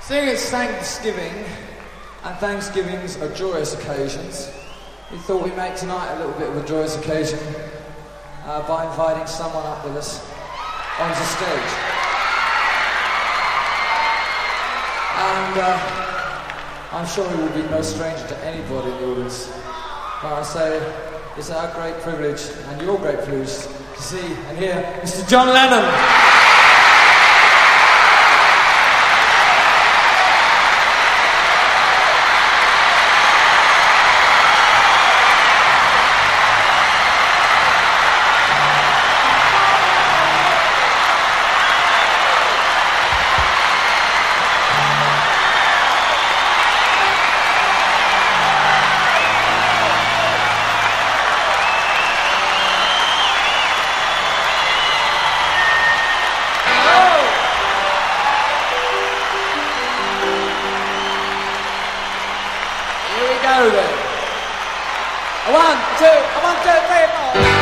Seeing it's Thanksgiving, and Thanksgivings are joyous occasions, we thought we'd make tonight a little bit of a joyous occasion by inviting someone up with us onto stage. And I'm sure he will be no stranger to anybody in the audience. But I say, it's our great privilege, and your great privilege, to see and hear Mr. John Lennon. One, two, 3, 4.